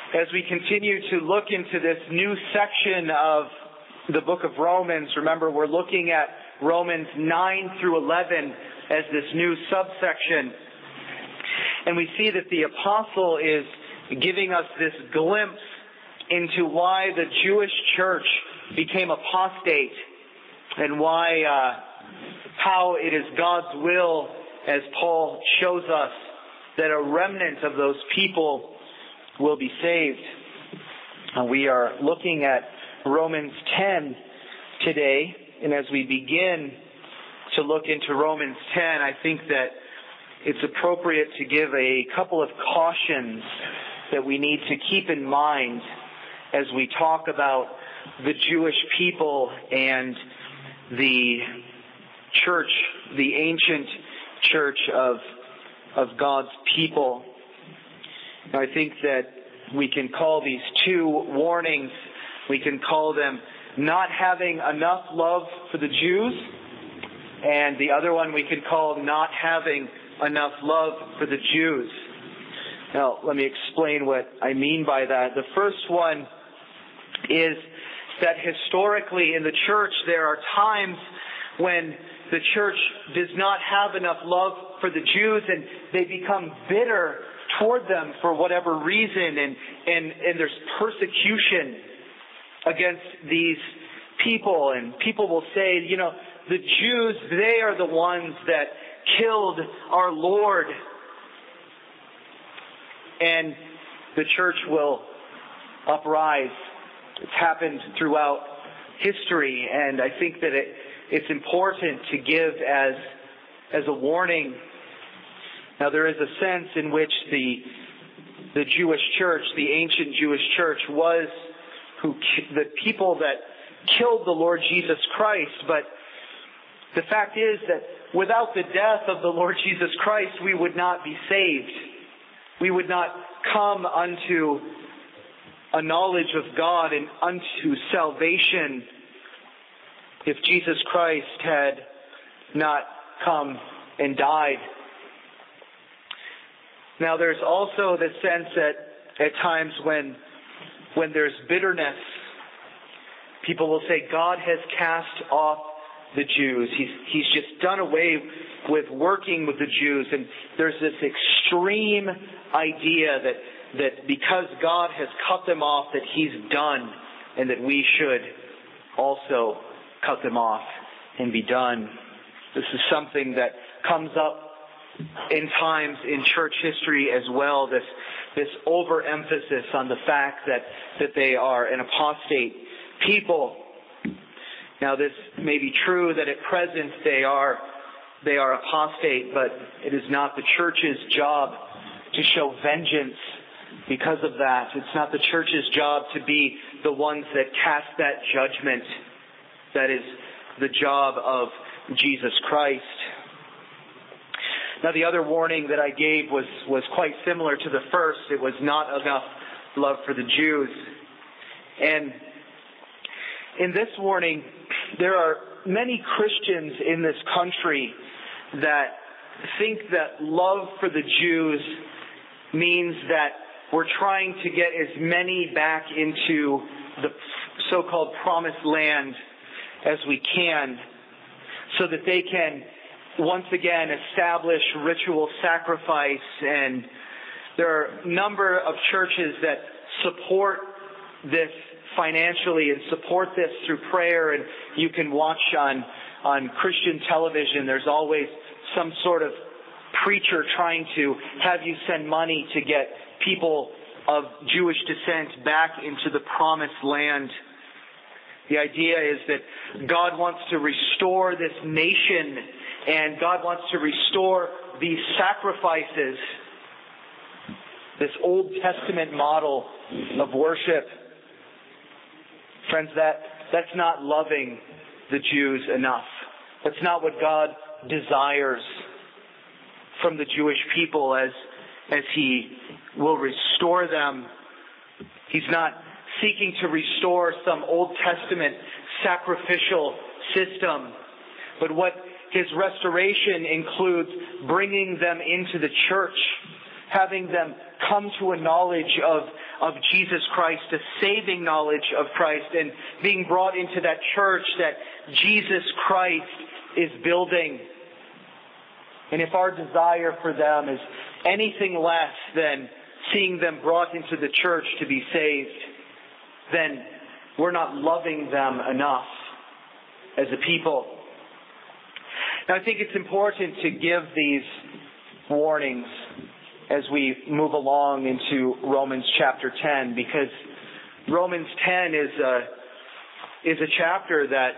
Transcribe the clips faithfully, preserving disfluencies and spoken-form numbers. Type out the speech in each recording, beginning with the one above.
as we continue to look into this new section of the book of Romans. Remember, we're looking at Romans nine through eleven as this new subsection. And we see that the apostle is giving us this glimpse into why the Jewish church became apostate and why, uh, how it is God's will, as Paul shows us, that a remnant of those people will be saved. Uh, we are looking at Romans ten today, and as we begin to look into Romans ten, I think that it's appropriate to give a couple of cautions that we need to keep in mind as we talk about the Jewish people and the church, the ancient church of of God's people. Now, I think that we can call these two warnings, we can call them not having enough love for the Jews, and the other one we can call not having enough love for the Jews. Now, let me explain what I mean by that. The first one is that historically in the church there are times when the church does not have enough love for the Jews and they become bitter toward them for whatever reason, and, and, and there's persecution against these people, and people will say, you know, the Jews, they are the ones that killed our Lord. And the church will uprise. It's happened throughout history, and I think that it, it's important to give as as a warning. Now, there is a sense in which the the Jewish church, the ancient Jewish church, was who the people that killed the Lord Jesus Christ. But the fact is that without the death of the Lord Jesus Christ, we would not be saved. We would not come unto a knowledge of God and unto salvation if Jesus Christ had not come and died. Now, there's also the sense that at times when when there's bitterness, people will say God has cast off the Jews. He's he's just done away with working with the Jews, and there's this extreme idea that that because God has cut them off, that He's done, and that we should also cut them off and be done. This is something that comes up in times in church history as well, this this overemphasis on the fact that, that they are an apostate people. Now, this may be true that at present they are they are apostate, but it is not the church's job to show vengeance because of that. It's not the church's job to be the ones that cast that judgment. That is the job of Jesus Christ. Now, the other warning that I gave was, was quite similar to the first. It was not enough love for the Jews. And in this warning, there are many Christians in this country that think that love for the Jews means that we're trying to get as many back into the so-called promised land as we can, so that they can once again establish ritual sacrifice. And there are a number of churches that support this financially and support this through prayer. And you can watch on, on Christian television, there's always some sort of preacher trying to have you send money to get people of Jewish descent back into the promised land. The idea is that God wants to restore this nation, and God wants to restore these sacrifices, this Old Testament model of worship. Friends, that, that's not loving the Jews enough. That's not what God desires from the Jewish people as, as He will restore them. He's not seeking to restore some Old Testament sacrificial system, but what His restoration includes bringing them into the church, having them come to a knowledge of, of Jesus Christ, a saving knowledge of Christ, and being brought into that church that Jesus Christ is building. And if our desire for them is anything less than seeing them brought into the church to be saved, then we're not loving them enough as a people. Now, I think it's important to give these warnings as we move along into Romans chapter ten, because Romans ten is a, is a chapter that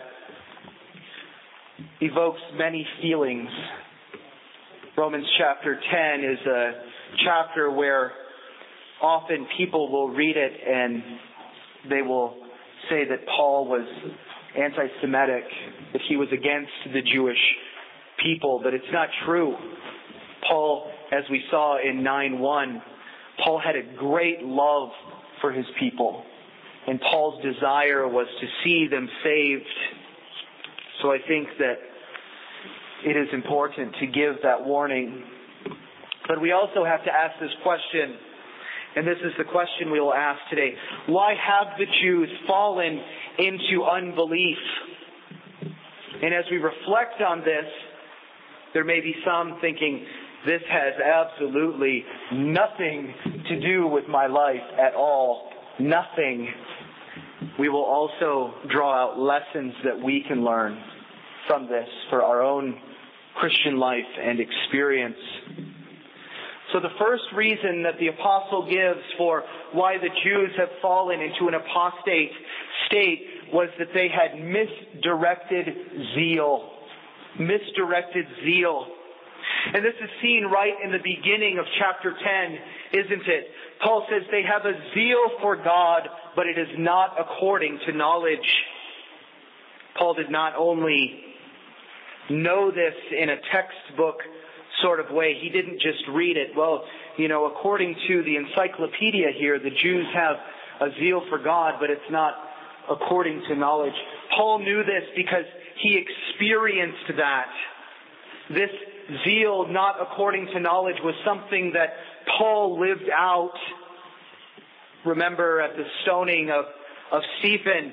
evokes many feelings. Romans chapter ten is a chapter where often people will read it and they will say that Paul was anti-Semitic, that he was against the Jewish people, but it's not true. Paul, as we saw in nine one, Paul had a great love for his people, and Paul's desire was to see them saved. So I think that it is important to give that warning. But we also have to ask this question, and this is the question we will ask today. Why have the Jews fallen into unbelief? And as we reflect on this, there may be some thinking, this has absolutely nothing to do with my life at all. Nothing. We will also draw out lessons that we can learn from this for our own Christian life and experience. So the first reason that the apostle gives for why the Jews have fallen into an apostate state was that they had misdirected zeal. Misdirected zeal. And this is seen right in the beginning of chapter ten, isn't it? Paul says they have a zeal for God, but it is not according to knowledge. Paul did not only know this in a textbook sort of way. He didn't just read it. Well, you know, according to the encyclopedia here, the Jews have a zeal for God, but it's not according to knowledge. Paul knew this because he experienced that. This zeal, not according to knowledge, was something that Paul lived out. Remember at the stoning of, of Stephen,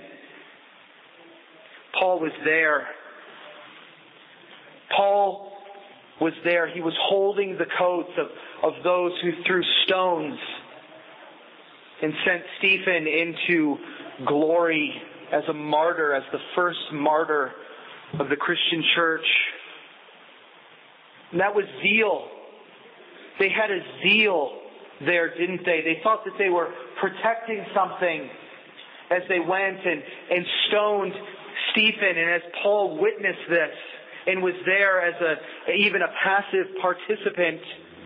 Paul was there. Paul was there. He was holding the coats of, of those who threw stones and sent Stephen into glory as a martyr, as the first martyr of the Christian church. And that was zeal. They had a zeal there, didn't they? They thought that they were protecting something as they went and, and stoned Stephen. And as Paul witnessed this and was there as a even a passive participant,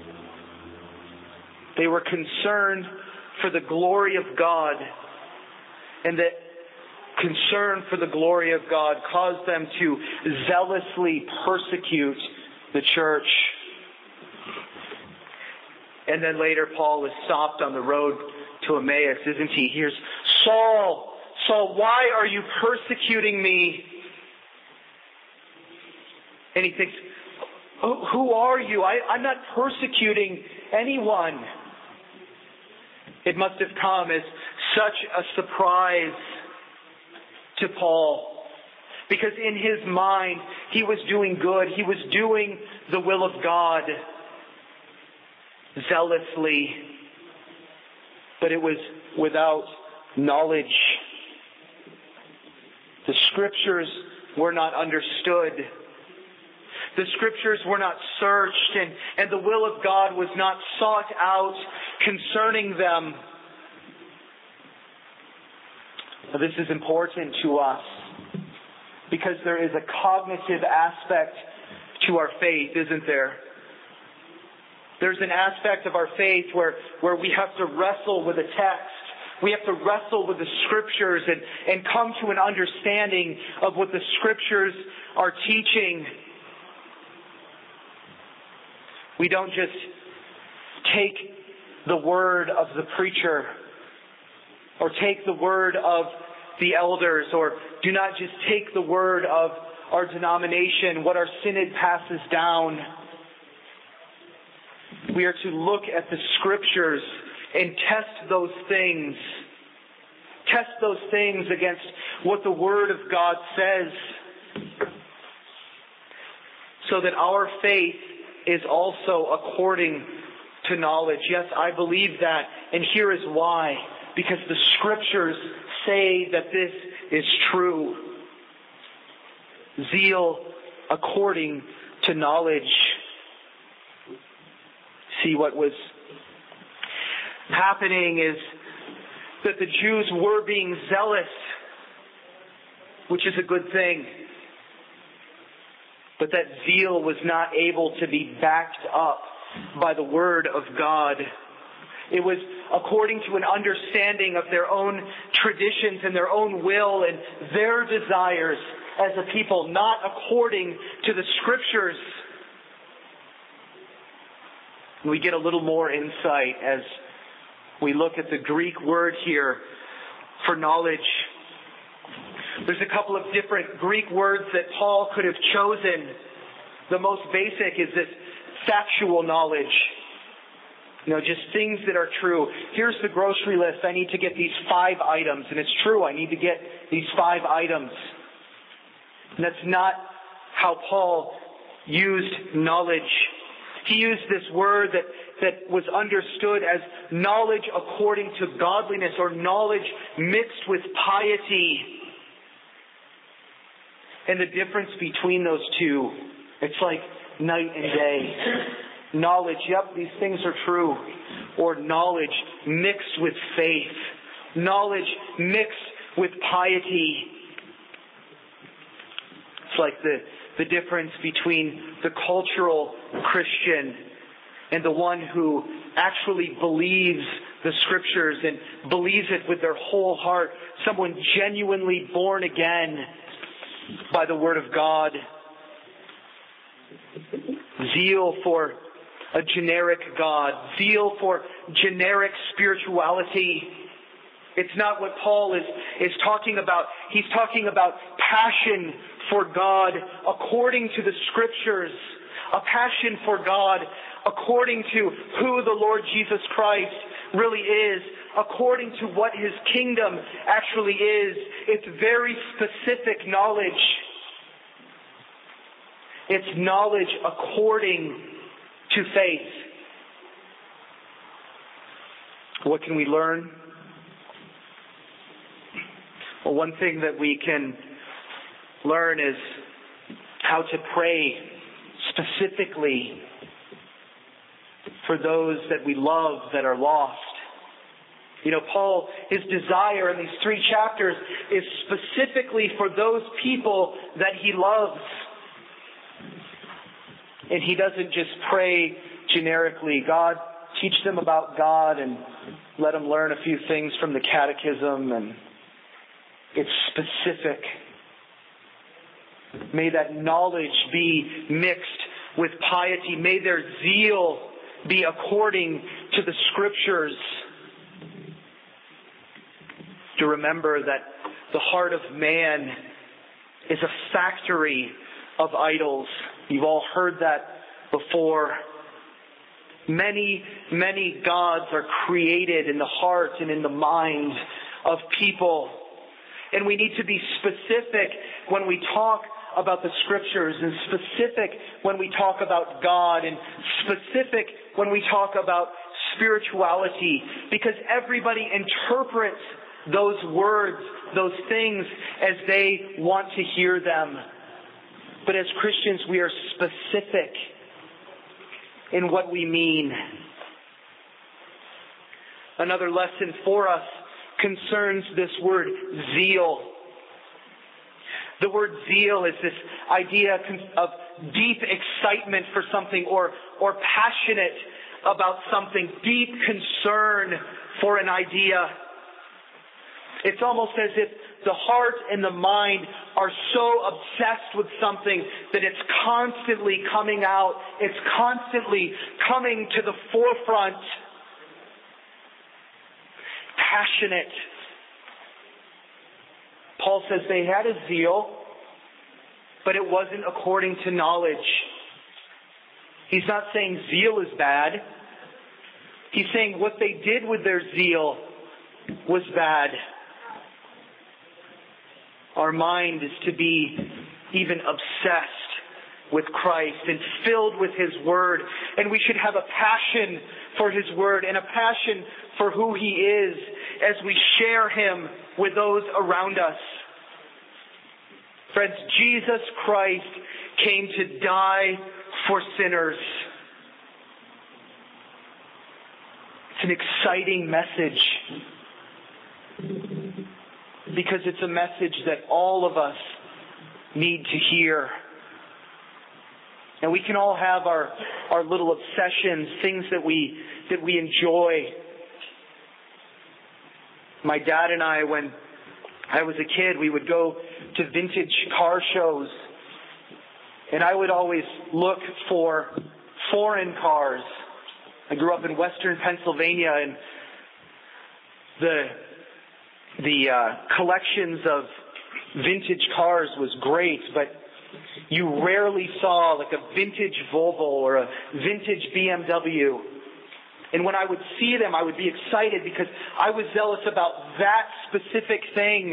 they were concerned for the glory of God, and that concern for the glory of God caused them to zealously persecute the church. And then later Paul is stopped on the road to Emmaus, isn't he? Here's Saul, Saul, why are you persecuting me? And he thinks, oh, who are you? I, I'm not persecuting anyone. It must have come as such a surprise to Paul, because in his mind, he was doing good. He was doing the will of God zealously, but it was without knowledge. The Scriptures were not understood. The Scriptures were not searched, and, and the will of God was not sought out concerning them. This is important to us because there is a cognitive aspect to our faith, isn't there? There's an aspect of our faith where, where we have to wrestle with a text. We have to wrestle with the Scriptures and, and come to an understanding of what the Scriptures are teaching. We don't just take the word of the preacher or take the word of the elders, or do not just take the word of our denomination, what our synod passes down. We are to look at the Scriptures and test those things. Test those things against what the Word of God says, so that our faith is also according to knowledge. Yes, I believe that, and here is why. Because the Scriptures say that this is true. Zeal according to knowledge. See, what was happening is that the Jews were being zealous, which is a good thing. But that zeal was not able to be backed up by the Word of God. It was according to an understanding of their own traditions and their own will and their desires as a people, not according to the Scriptures. We get a little more insight as we look at the Greek word here for knowledge. There's a couple of different Greek words that Paul could have chosen. The most basic is this factual knowledge. You know, just things that are true. Here's the grocery list. I need to get these five items. And it's true, I need to get these five items. And that's not how Paul used knowledge. He used this word that, that was understood as knowledge according to godliness, or knowledge mixed with piety. And the difference between those two, it's like night and day. Knowledge, yep, these things are true. Or knowledge mixed with faith. Knowledge mixed with piety. It's like the, the difference between the cultural Christian and the one who actually believes the Scriptures and believes it with their whole heart. Someone genuinely born again by the Word of God. Zeal for a generic God. Zeal for generic spirituality. It's not what Paul is, is talking about. He's talking about passion for God according to the Scriptures. A passion for God according to who the Lord Jesus Christ really is. According to what His kingdom actually is. It's very specific knowledge. It's knowledge according to faith. What can we learn? Well, one thing that we can learn is how to pray specifically for those that we love that are lost. You know, Paul, his desire in these three chapters is specifically for those people that he loves. And he doesn't just pray generically, God, teach them about God and let them learn a few things from the catechism. And it's specific. May that knowledge be mixed with piety. May their zeal be according to the Scriptures. To remember that the heart of man is a factory of idols. You've all heard that before. Many, many gods are created in the heart and in the mind of people. And we need to be specific when we talk about the Scriptures, and specific when we talk about God, and specific when we talk about spirituality, because everybody interprets those words, those things, as they want to hear them. But as Christians, we are specific in what we mean. Another lesson for us concerns this word zeal. The word zeal is this idea of deep excitement for something, or, or passionate about something, deep concern for an idea. It's almost as if the heart and the mind are so obsessed with something that it's constantly coming out. It's constantly coming to the forefront. Passionate. Paul says they had a zeal, but it wasn't according to knowledge. He's not saying zeal is bad. He's saying what they did with their zeal was bad. Our mind is to be even obsessed with Christ and filled with His Word. And we should have a passion for His Word and a passion for who He is as we share Him with those around us. Friends, Jesus Christ came to die for sinners. It's an exciting message because it's a message that all of us need to hear. And we can all have our, our little obsessions, things that we that we enjoy. My dad and I, when I was a kid, we would go to vintage car shows. And I would always look for foreign cars. I grew up in western Pennsylvania, and the the uh, collections of vintage cars was great, but you rarely saw like a vintage Volvo or a vintage B M W. And when I would see them, I would be excited because I was zealous about that specific thing.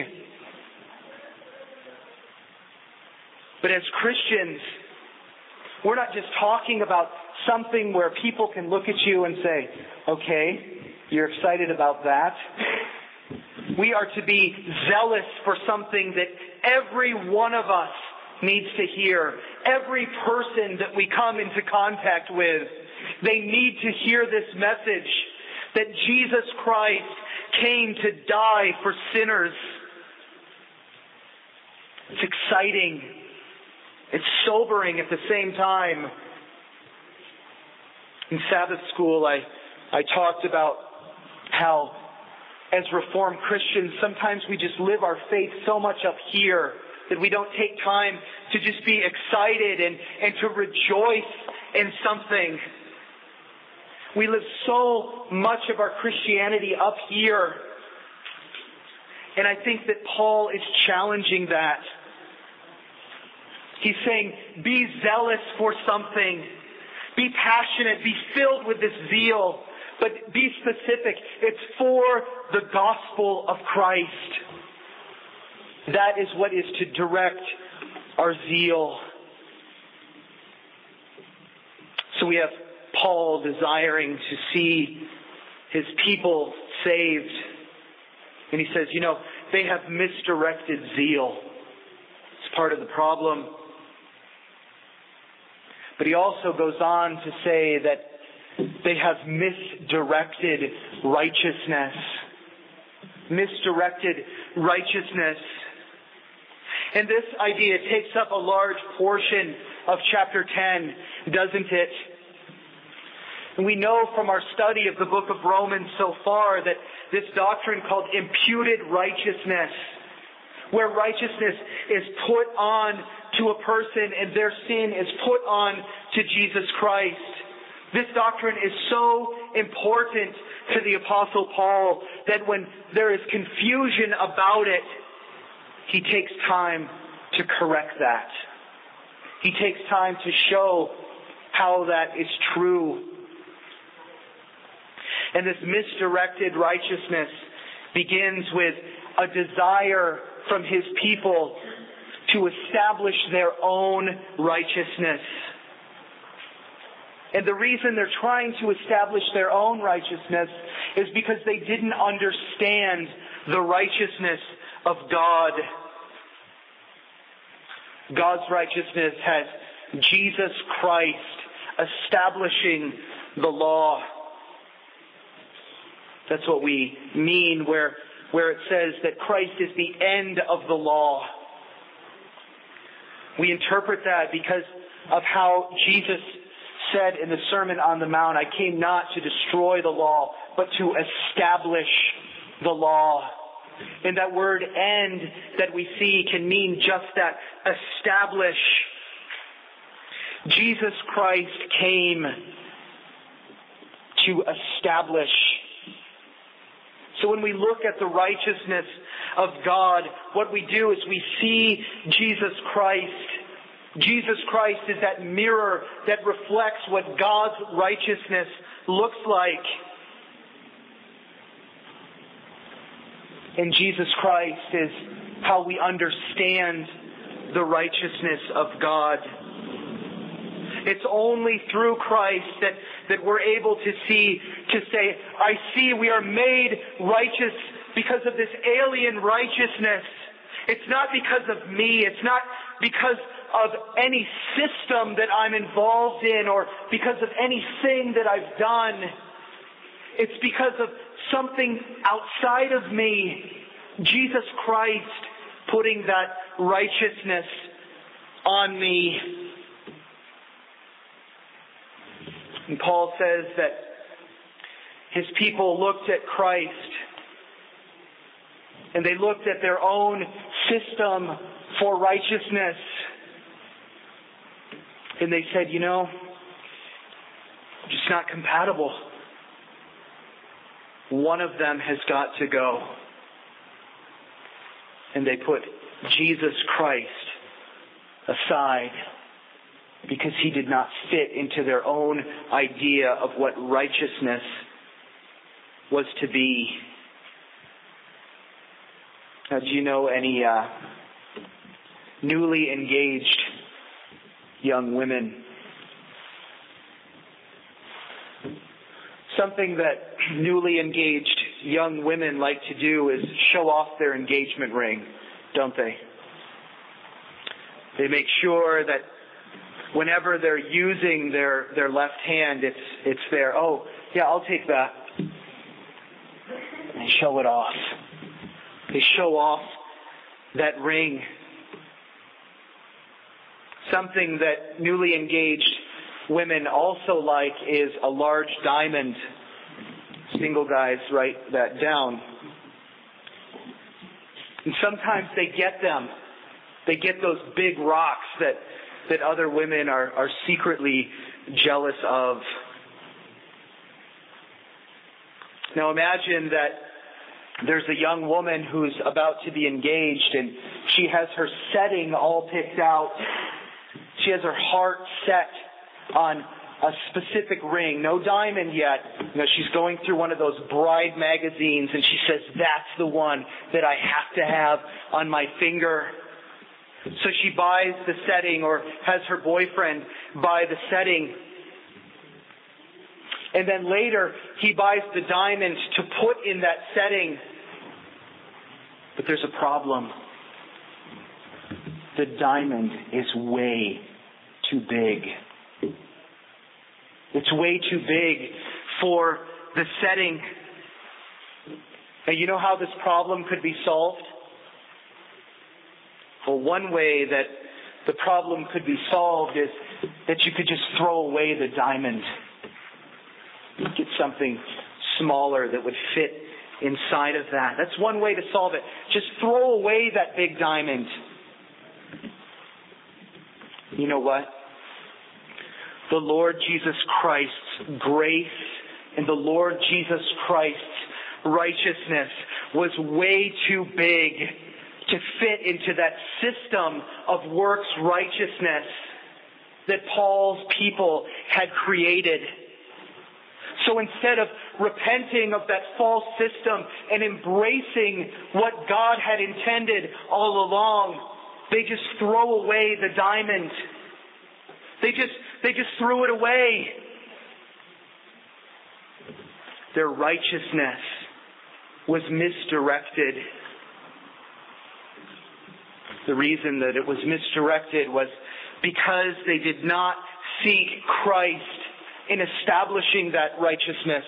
But as Christians, we're not just talking about something where people can look at you and say, okay, you're excited about that. We are to be zealous for something that every one of us needs to hear. Every person that we come into contact with, they need to hear this message that Jesus Christ came to die for sinners. It's exciting. It's sobering at the same time. In Sabbath school, I, I talked about how as Reformed Christians, sometimes we just live our faith so much up here that we don't take time to just be excited and, and to rejoice in something. We live so much of our Christianity up here. And I think that Paul is challenging that. He's saying, be zealous for something. Be passionate. Be filled with this zeal. But be specific. It's for the gospel of Christ. That is what is to direct our zeal. So we have Paul desiring to see his people saved. And he says, you know, they have misdirected zeal. It's part of the problem. But he also goes on to say that they have misdirected righteousness. Misdirected righteousness. And this idea takes up a large portion of chapter ten, doesn't it? And we know from our study of the book of Romans so far that this doctrine called imputed righteousness, where righteousness is put on to a person and their sin is put on to Jesus Christ. This doctrine is so important to the Apostle Paul that when there is confusion about it, he takes time to correct that. He takes time to show how that is true. And this misdirected righteousness begins with a desire from his people to establish their own righteousness. And the reason they're trying to establish their own righteousness is because they didn't understand the righteousness of God. God's righteousness has Jesus Christ establishing the law. That's what we mean where, where it says that Christ is the end of the law. We interpret that because of how Jesus said in the Sermon on the Mount, I came not to destroy the law, but to establish the law. And that word end that we see can mean just that, establish. Jesus Christ came to establish. So when we look at the righteousness of God, what we do is we see Jesus Christ. Jesus Christ is that mirror that reflects what God's righteousness looks like. in Jesus Christ is how we understand the righteousness of God. It's only through Christ that, that we're able to see, to say, I see we are made righteous because of this alien righteousness. It's not because of me. It's not because of any system that I'm involved in or because of anything that I've done. It's because of something outside of me. Jesus Christ putting that righteousness on me. And Paul says that his people looked at Christ and they looked at their own system for righteousness. And they said, you know, just not compatible. One of them has got to go. And they put Jesus Christ aside because he did not fit into their own idea of what righteousness was to be. Now, do you know any uh, newly engaged young women? Something that newly engaged young women like to do is show off their engagement ring, don't they? They make sure that whenever they're using their, their left hand, it's it's there. Oh, yeah, I'll take that. They show it off. They show off that ring. Something that newly engaged women also like is a large diamond. Single guys write that down. And sometimes they get them. They get those big rocks that, that other women are, are secretly jealous of. Now imagine that there's a young woman who's about to be engaged and she has her setting all picked out. She has her heart set on a specific ring, no diamond yet. You know, she's going through one of those bride magazines and she says, that's the one that I have to have on my finger. So she buys the setting or has her boyfriend buy the setting. And then later he buys the diamond to put in that setting. But there's a problem. The diamond is way too big. It's way too big for the setting. And you know how this problem could be solved? Well, one way that the problem could be solved is that you could just throw away the diamond. Get something smaller that would fit inside of that. That's one way to solve it. Just throw away that big diamond. You know what? The Lord Jesus Christ's grace and the Lord Jesus Christ's righteousness was way too big to fit into that system of works righteousness that Paul's people had created. So instead of repenting of that false system and embracing what God had intended all along, they just throw away the diamond. They just, they just threw it away. Their righteousness was misdirected. The reason that it was misdirected was because they did not seek Christ in establishing that righteousness.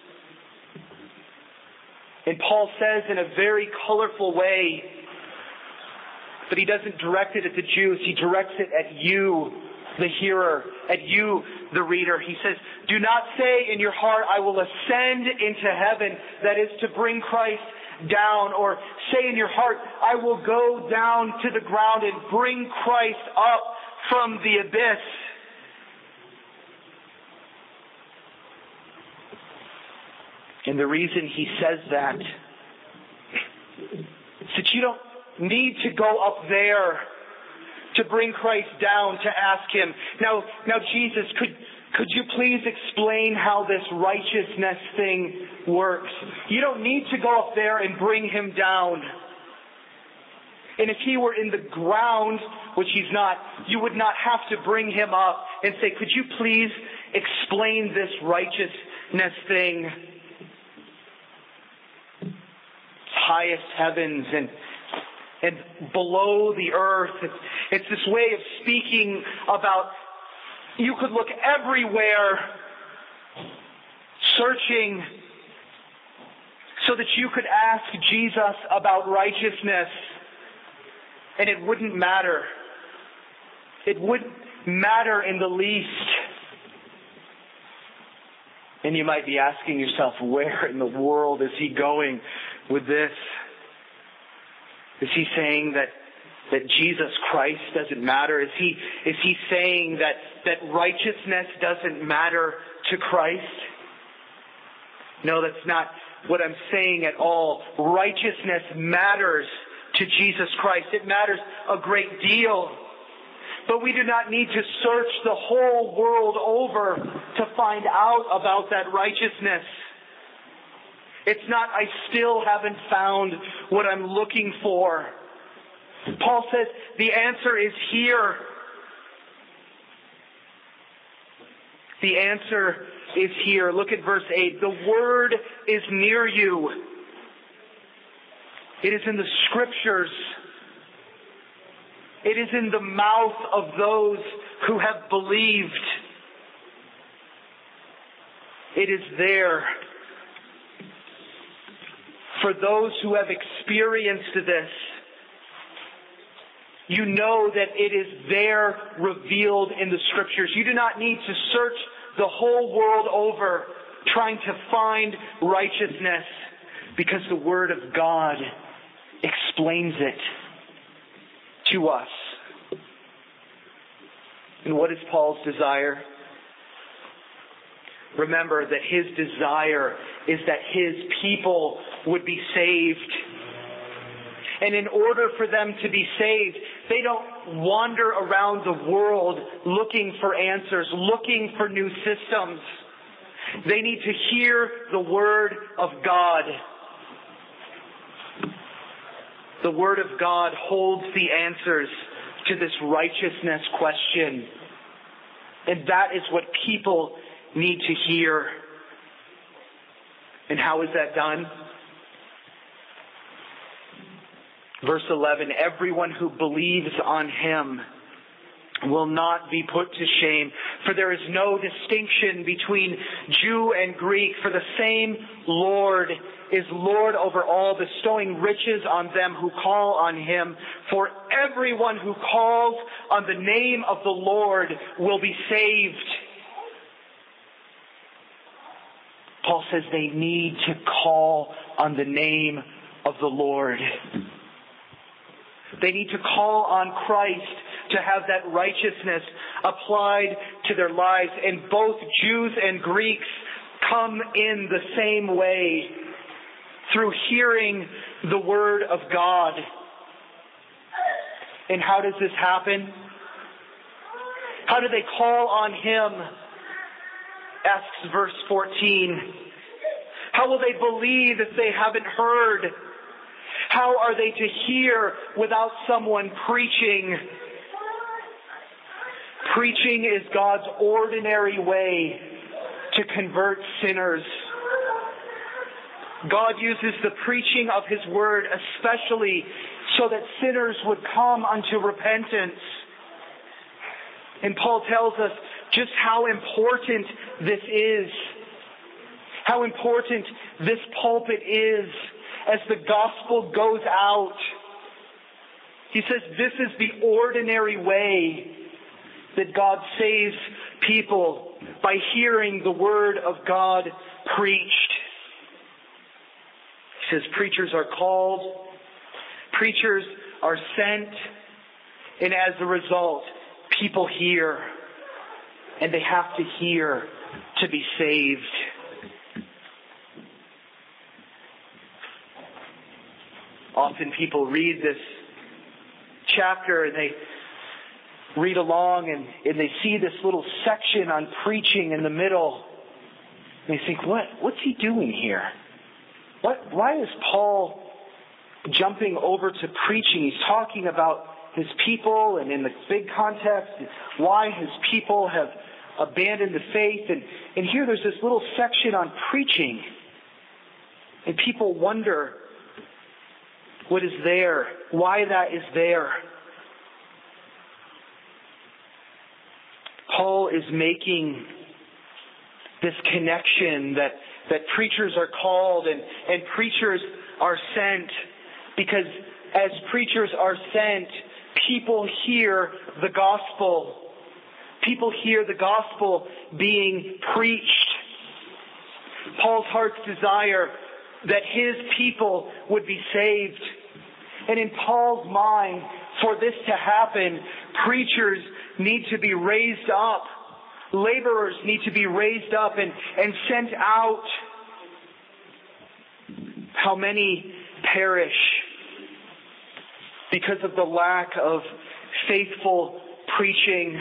And Paul says in a very colorful way, but he doesn't direct it at the Jews, he directs it at you, the hearer, at you, the reader. He says, do not say in your heart, I will ascend into heaven, that is to bring Christ down, or say in your heart, I will go down to the ground and bring Christ up from the abyss. And the reason he says that is that you don't need to go up there to bring Christ down to ask him, now, now Jesus, could could you please explain how this righteousness thing works? You don't need to go up there and bring him down. And if he were in the ground, which he's not, you would not have to bring him up and say, could you please explain this righteousness thing? It's highest heavens and and below the earth. It's, it's this way of speaking about you could look everywhere, searching so that you could ask Jesus about righteousness, and it wouldn't matter. It wouldn't matter in the least. And you might be asking yourself, where in the world is he going with this? Is he saying that that Jesus Christ doesn't matter? Is he is he saying that that righteousness doesn't matter to Christ? No, that's not what I'm saying at all. Righteousness matters to Jesus Christ. It matters a great deal. But we do not need to search the whole world over to find out about that righteousness. It's not, I still haven't found what I'm looking for. Paul says the answer is here. The answer is here. Look at verse eight. The word is near you. It is in the scriptures. It is in the mouth of those who have believed. It is there. For those who have experienced this, you know that it is there revealed in the scriptures. You do not need to search the whole world over trying to find righteousness, because the Word of God explains it to us. And what is Paul's desire? Remember that his desire is that his people would be saved. And in order for them to be saved, they don't wander around the world looking for answers, looking for new systems. They need to hear the Word of God. The Word of God holds the answers to this righteousness question. And that is what people need to hear. And how is that done? Verse eleven, everyone who believes on him will not be put to shame, for there is no distinction between Jew and Greek, for the same Lord is Lord over all, bestowing riches on them who call on him. For everyone who calls on the name of the Lord will be saved. Paul says they need to call on the name of the Lord. They need to call on Christ to have that righteousness applied to their lives. And both Jews and Greeks come in the same way, through hearing the Word of God. And how does this happen? How do they call on him? Asks verse fourteen. How will they believe if they haven't heard? How are they to hear without someone preaching? Preaching is God's ordinary way to convert sinners. God uses the preaching of His Word especially so that sinners would come unto repentance. And Paul tells us just how important this is. How important this pulpit is as the gospel goes out. He says this is the ordinary way that God saves people, by hearing the Word of God preached. He says preachers are called, preachers are sent, and as a result, people hear. And they have to hear to be saved. Often people read this chapter and they read along and, and they see this little section on preaching in the middle. And they think, what, what's he doing here? What, why is Paul jumping over to preaching? He's talking about his people and in the big context, why his people have abandoned the faith. And, and here there's this little section on preaching. And people wonder what is there, why that is there. Paul is making this connection that, that preachers are called and, and preachers are sent, because as preachers are sent, people hear the gospel. People hear the gospel being preached. Paul's heart's desire that his people would be saved. And in Paul's mind, for this to happen, preachers need to be raised up. Laborers need to be raised up and, and sent out. How many perish because of the lack of faithful preaching?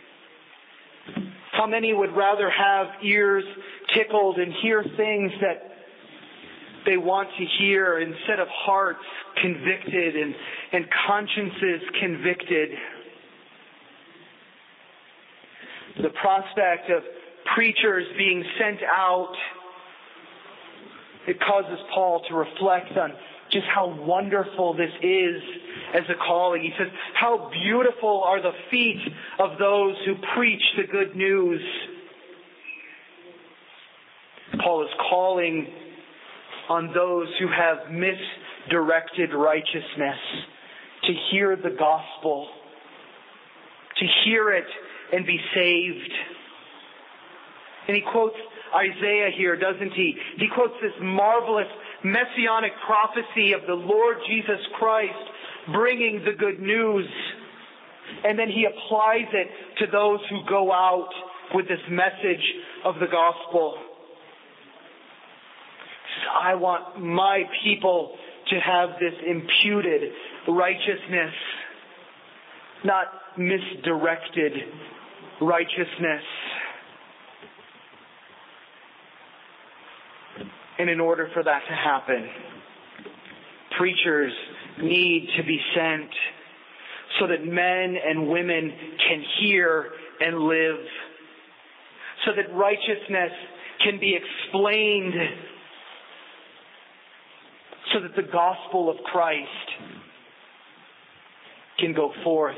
How many would rather have ears tickled and hear things that they want to hear instead of hearts convicted and, and consciences convicted? The prospect of preachers being sent out, it causes Paul to reflect on just how wonderful this is as a calling. He says, how beautiful are the feet of those who preach the good news. Paul is calling on those who have misdirected righteousness to hear the gospel, to hear it and be saved. And he quotes Isaiah here, doesn't he? He quotes this marvelous messianic prophecy of the Lord Jesus Christ bringing the good news. And then he applies it to those who go out with this message of the gospel. I want my people to have this imputed righteousness, not misdirected righteousness. And in order for that to happen, preachers need to be sent so that men and women can hear and live, so that righteousness can be explained, so that the gospel of Christ can go forth.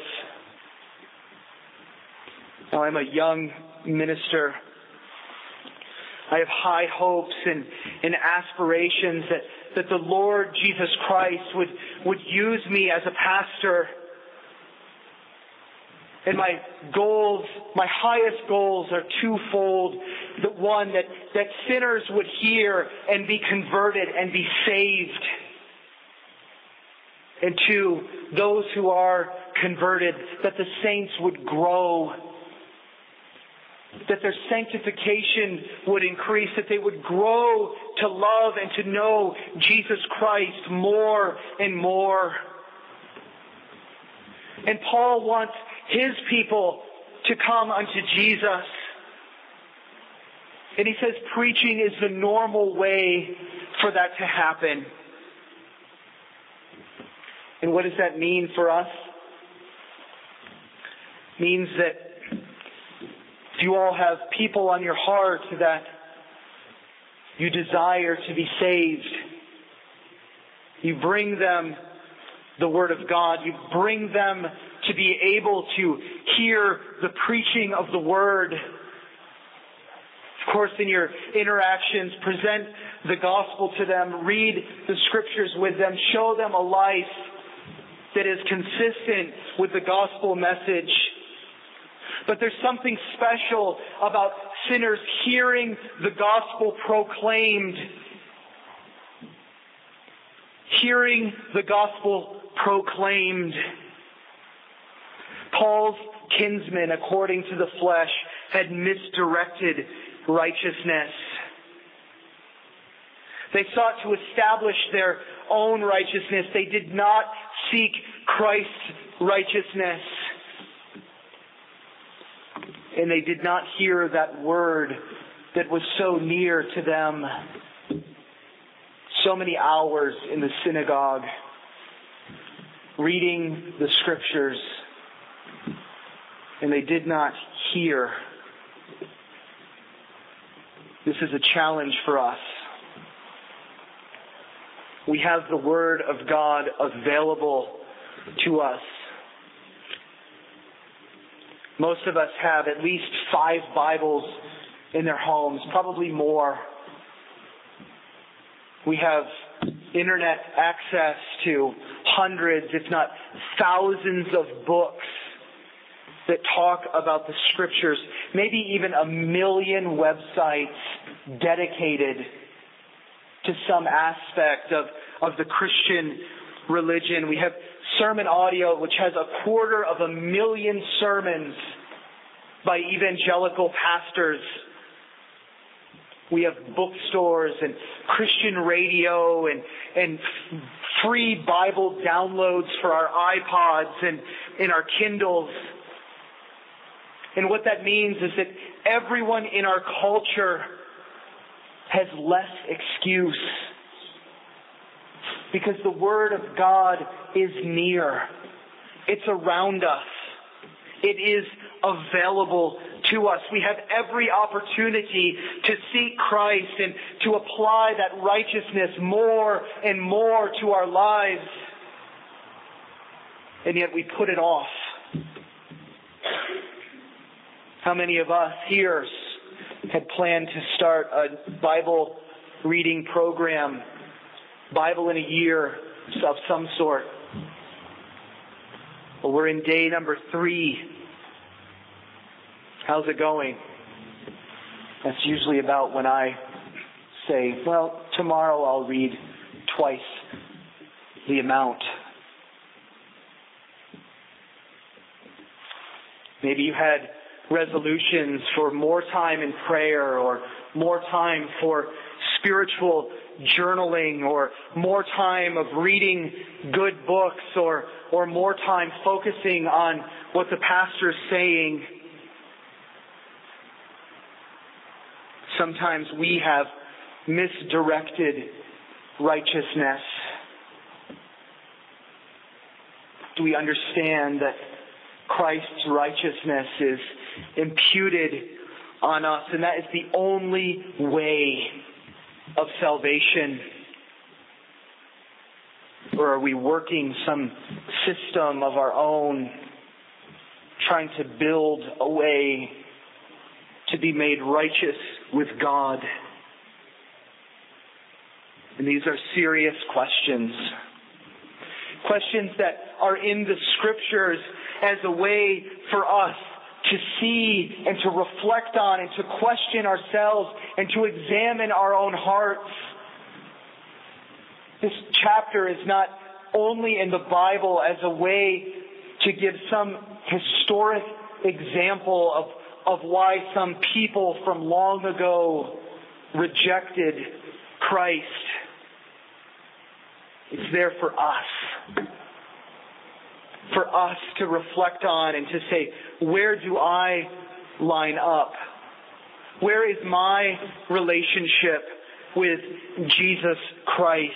Now, I'm a young minister. I have high hopes and, and aspirations that, that the Lord Jesus Christ would, would use me as a pastor. And my goals, my highest goals are twofold. The one, that, that sinners would hear and be converted and be saved. And two, those who are converted, that the saints would grow, that their sanctification would increase, that they would grow to love and to know Jesus Christ more and more. And Paul wants his people to come unto Jesus. And he says preaching is the normal way for that to happen. And what does that mean for us? It means that if you all have people on your heart that you desire to be saved, you bring them the Word of God. You bring them to be able to hear the preaching of the Word. Of course, in your interactions, present the gospel to them, read the Scriptures with them, show them a life that is consistent with the gospel message. But there's something special about sinners hearing the gospel proclaimed. Hearing the gospel proclaimed. Paul's kinsmen, according to the flesh, had misdirected righteousness. They sought to establish their own righteousness. They did not seek Christ's righteousness. and they did not hear that word that was so near to them. So many hours in the synagogue, reading the scriptures, and they did not hear. This is a challenge for us. We have the Word of God available to us. Most of us have at least five Bibles in their homes, probably more. We have internet access to hundreds, if not thousands of books that talk about the Scriptures. Maybe even a million websites dedicated to some aspect of, of the Christian religion. We have sermon audio, which has a quarter of a million sermons by evangelical pastors. We have bookstores and Christian radio and, and free Bible downloads for our iPods and, and our Kindles. And what that means is that everyone in our culture has less excuse, because the Word of God is near. It's around us. It is available to us. We have every opportunity to seek Christ and to apply that righteousness more and more to our lives. And yet we put it off. How many of us here had planned to start a Bible reading program, Bible in a year of some sort? Well, we're in day number three. How's it going? That's usually about when I say, well, tomorrow I'll read twice the amount. Maybe you had resolutions for more time in prayer, or more time for spiritual journaling, or more time of reading good books, or or more time focusing on what the pastor's saying. Sometimes we have misdirected righteousness. Do we understand that Christ's righteousness is imputed on us, and that is the only way of salvation? Or are we working some system of our own, trying to build a way to be made righteous with God? And these are serious questions. Questions that are in the Scriptures as a way for us to see and to reflect on and to question ourselves and to examine our own hearts. This chapter is not only in the Bible as a way to give some historic example of, of why some people from long ago rejected Christ. It's there for us. For us to reflect on and to say, where do I line up? Where is my relationship with Jesus Christ?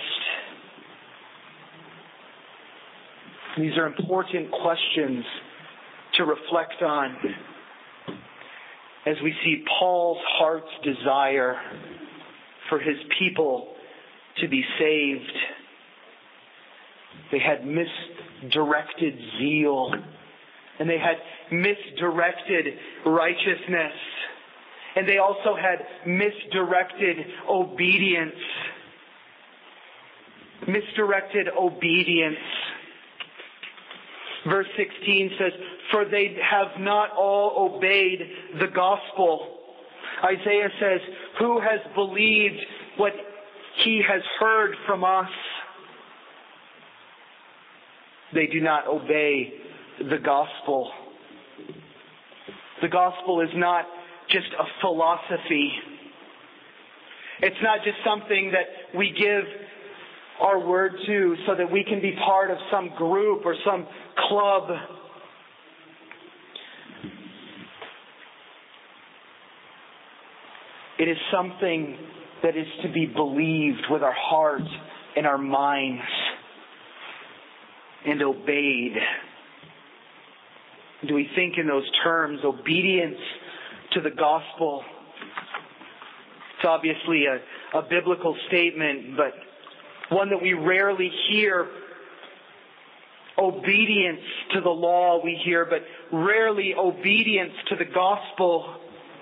These are important questions to reflect on as we see Paul's heart's desire for his people to be saved. They had misdirected zeal, and they had misdirected righteousness, and they also had misdirected obedience. Misdirected obedience. Verse sixteen says, "For they have not all obeyed the gospel." Isaiah says, "Who has believed what he has heard from us?" They do not obey the gospel. The gospel is not just a philosophy. It's not just something that we give our word to so that we can be part of some group or some club. It is something that is to be believed with our heart and our minds and obeyed. Do we think in those terms? Obedience to the gospel. It's obviously a, a biblical statement, but one that we rarely hear. Obedience to the law we hear, but rarely obedience to the gospel.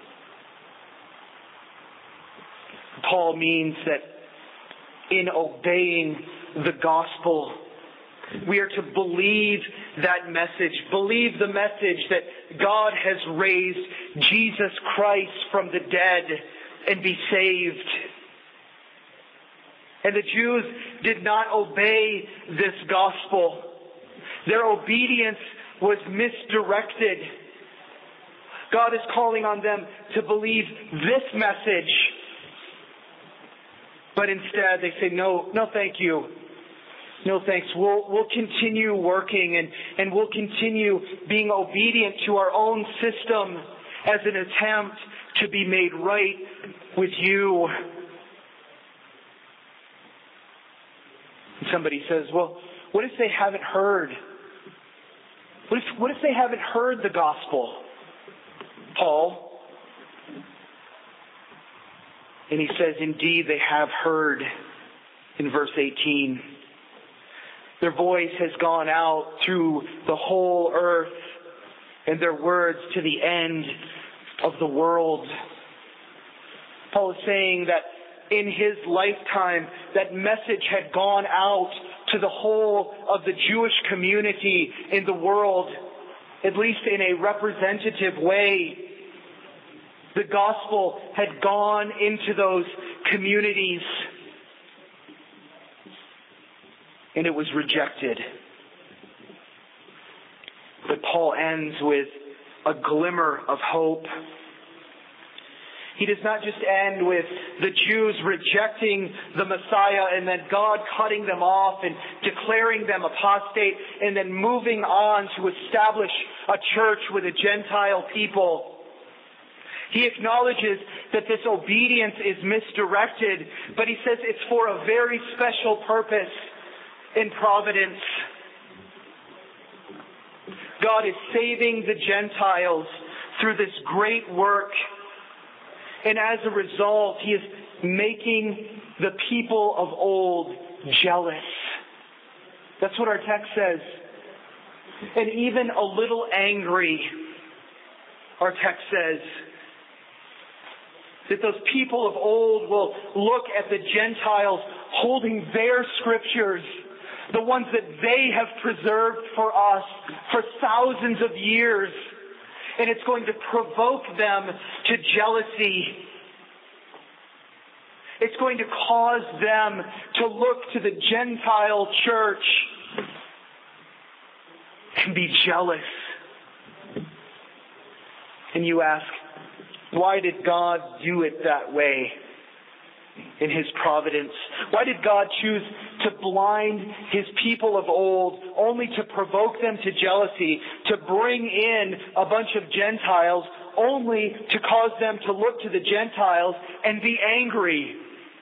Paul means that in obeying the gospel, we are to believe that message, believe the message that God has raised Jesus Christ from the dead and be saved. And the Jews did not obey this gospel. Their obedience was misdirected. God is calling on them to believe this message. But instead they say, no, no thank you. No thanks. We'll, we'll continue working and, and we'll continue being obedient to our own system as an attempt to be made right with you. And somebody says, well, what if they haven't heard? What if, what if they haven't heard the gospel, Paul? And he says, indeed, they have heard in verse eighteen. Their voice has gone out through the whole earth, and their words to the end of the world. Paul is saying that in his lifetime, that message had gone out to the whole of the Jewish community in the world, at least in a representative way. The gospel had gone into those communities, and it was rejected. But Paul ends with a glimmer of hope. He does not just end with the Jews rejecting the Messiah and then God cutting them off and declaring them apostate and then moving on to establish a church with a Gentile people. He acknowledges that this obedience is misdirected, but he says it's for a very special purpose in providence. God is saving the Gentiles through this great work. And as a result, He is making the people of old jealous. That's what our text says. And even a little angry, our text says. That those people of old will look at the Gentiles holding their scriptures, the ones that they have preserved for us for thousands of years. And it's going to provoke them to jealousy. It's going to cause them to look to the Gentile church and be jealous. And you ask, why did God do it that way in His providence? Why did God choose to blind His people of old only to provoke them to jealousy, to bring in a bunch of Gentiles only to cause them to look to the Gentiles and be angry?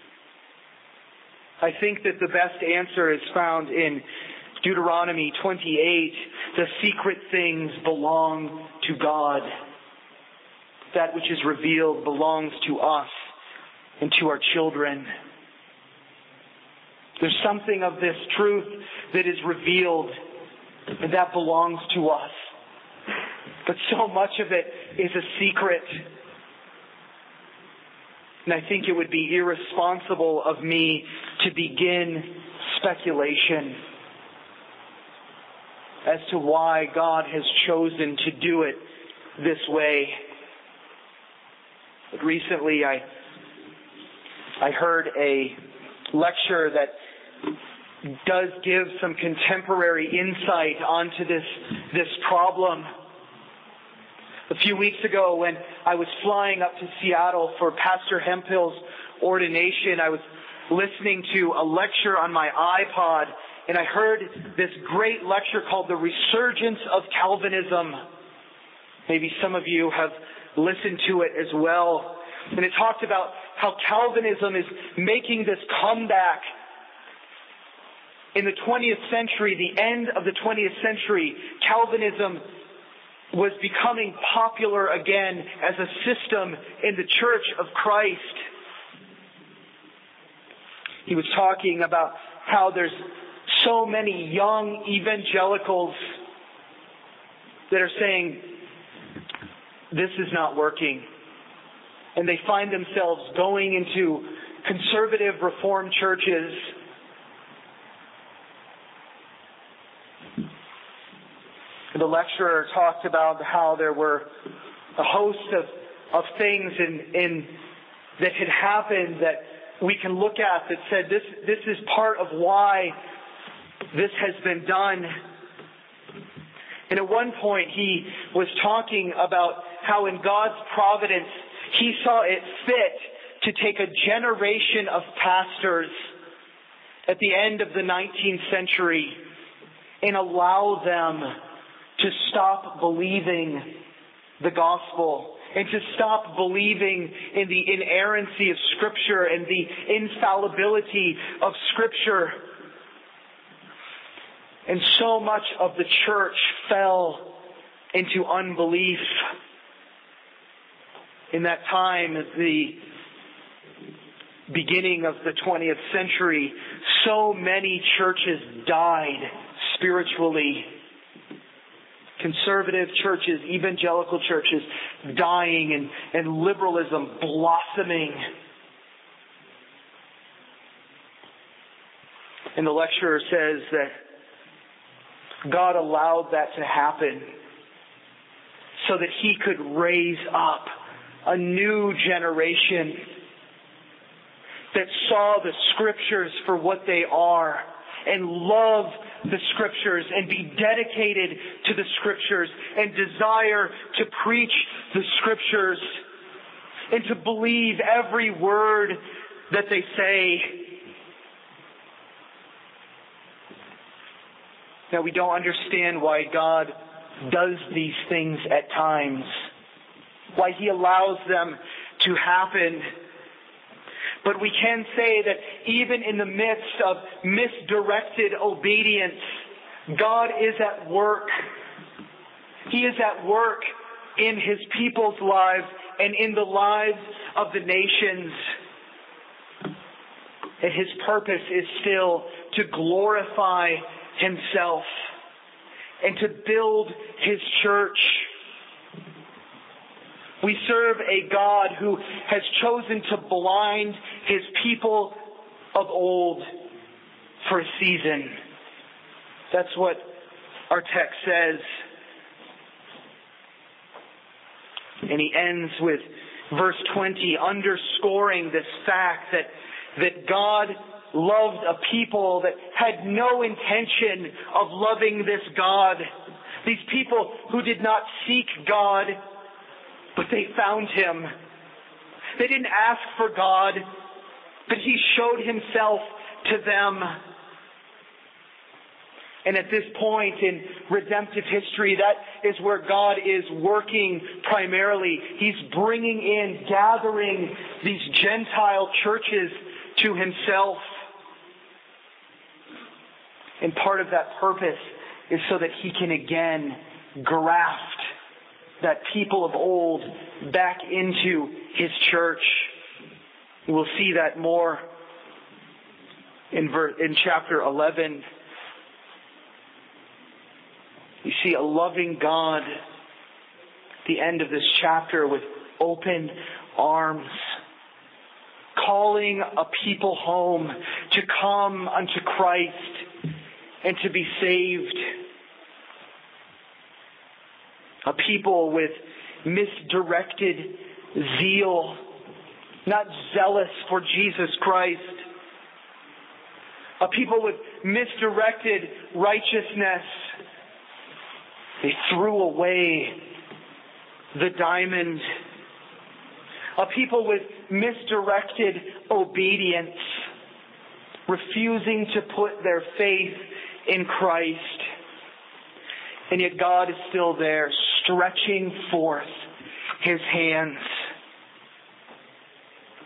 I think that the best answer is found in Deuteronomy twenty-eight. The secret things belong to God. That which is revealed belongs to us and to our children. There's something of this truth that is revealed, and that belongs to us. But so much of it is a secret. And I think it would be irresponsible of me to begin speculation as to why God has chosen to do it this way. But recently I I heard a lecture that does give some contemporary insight onto this, this problem. A few weeks ago when I was flying up to Seattle for Pastor Hemphill's ordination, I was listening to a lecture on my iPod, and I heard this great lecture called The Resurgence of Calvinism. Maybe some of you have listened to it as well. And it talked about how Calvinism is making this comeback in the twentieth century, the end of the twentieth century. Calvinism was becoming popular again as a system in the Church of Christ. He was talking about how there's so many young evangelicals that are saying, this is not working. And they find themselves going into conservative Reformed churches. The lecturer talked about how there were a host of, of things in, in that had happened that we can look at that said this, this is part of why this has been done. And at one point he was talking about how in God's providence He saw it fit to take a generation of pastors at the end of the nineteenth century and allow them to stop believing the gospel and to stop believing in the inerrancy of Scripture and the infallibility of Scripture. And so much of the church fell into unbelief. In that time, the beginning of the twentieth century, so many churches died spiritually. Conservative churches, evangelical churches dying, and, and liberalism blossoming. And the lecturer says that God allowed that to happen so that He could raise up a new generation that saw the Scriptures for what they are and love the Scriptures and be dedicated to the Scriptures and desire to preach the Scriptures and to believe every word that they say. Now, we don't understand why God does these things at times, why He allows them to happen. But we can say that even in the midst of misdirected obedience, God is at work. He is at work in His people's lives and in the lives of the nations. And His purpose is still to glorify Himself and to build His church. We serve a God who has chosen to blind His people of old for a season. That's what our text says. And he ends with verse twenty, underscoring this fact that, that God loved a people that had no intention of loving this God. These people who did not seek God, but they found Him. They didn't ask for God, but He showed Himself to them. And at this point in redemptive history, that is where God is working primarily. He's bringing in, gathering these Gentile churches to Himself. And part of that purpose is so that He can again graft that people of old back into His church. We'll see that more in ver- in chapter eleven. You see a loving God at the end of this chapter with open arms, calling a people home to come unto Christ and to be saved. A people with misdirected zeal, not zealous for Jesus Christ. A people with misdirected righteousness. They threw away the diamond. A people with misdirected obedience, refusing to put their faith in Christ. And yet God is still there, stretching forth His hands.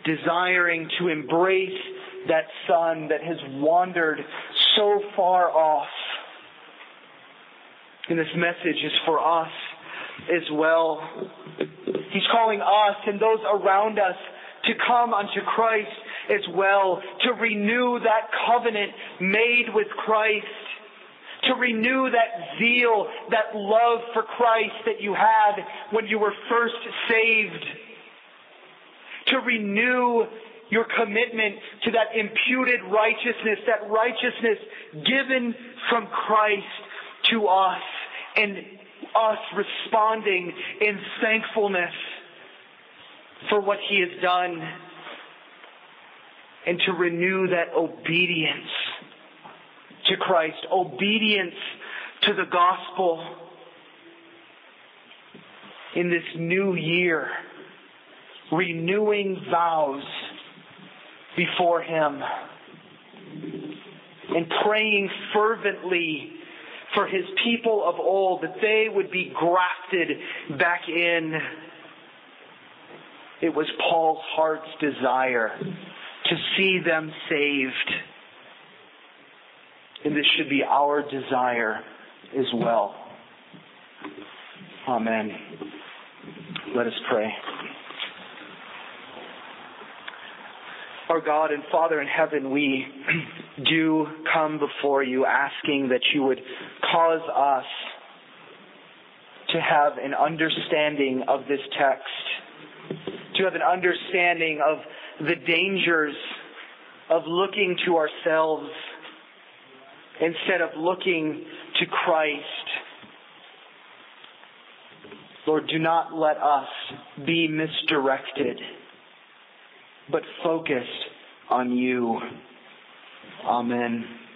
desiring to embrace that son that has wandered so far off. And this message is for us as well. He's calling us and those around us to come unto Christ as well, to renew that covenant made with Christ, to renew that zeal, that love for Christ that you had when you were first saved, to renew your commitment to that imputed righteousness, that righteousness given from Christ to us, and us responding in thankfulness for what He has done, and to renew that obedience to Christ, obedience to the gospel in this new year, renewing vows before Him and praying fervently for His people of old, that they would be grafted back in. It was Paul's heart's desire to see them saved. And this should be our desire as well. Amen. Let us pray. Our God and Father in heaven, we do come before You asking that You would cause us to have an understanding of this text, to have an understanding of the dangers of looking to ourselves instead of looking to Christ. Lord, do not let us be misdirected, but focused on You. Amen.